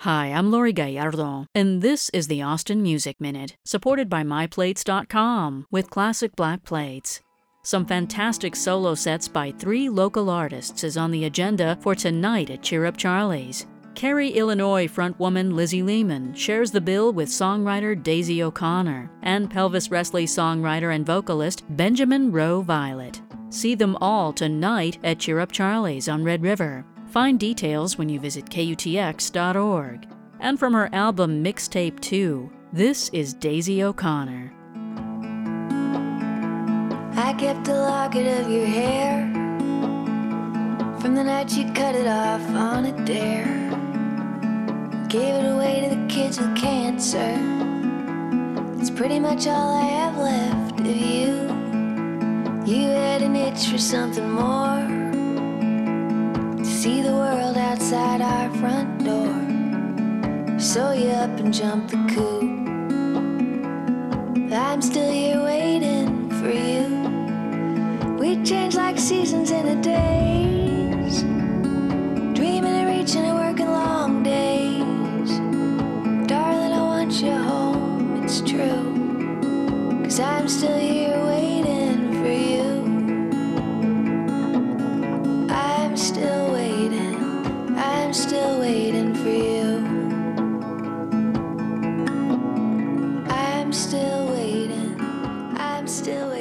Hi, I'm Lori Gallardo, and this is the Austin Music Minute, supported by MyPlates.com with classic black plates. Some fantastic solo sets by 3 local artists is on the agenda for tonight at Cheer Up Charlie's. Cary, Illinois frontwoman Lizzie Lehman shares the bill with songwriter Daisy O'Connor and Pelvis Wrestling songwriter and vocalist Benjamin Rowe Violet. See them all tonight at Cheer Up Charlie's on Red River. Find details when you visit KUTX.org. And from her album Mixtape 2, this is Daisy O'Connor. I kept a locket of your hair from the night you cut it off on a dare. Gave it away to the kids with cancer. It's pretty much all I have left of you. You had an itch for something more, to see the world outside our front door. So you up and jumped the coop. I'm still here waiting for you. We change like seasons in a days, dreaming and reaching and working long days. Darling, I want you home, it's true, 'cause I'm still here waiting for you. I'm still waiting for you. I'm still waiting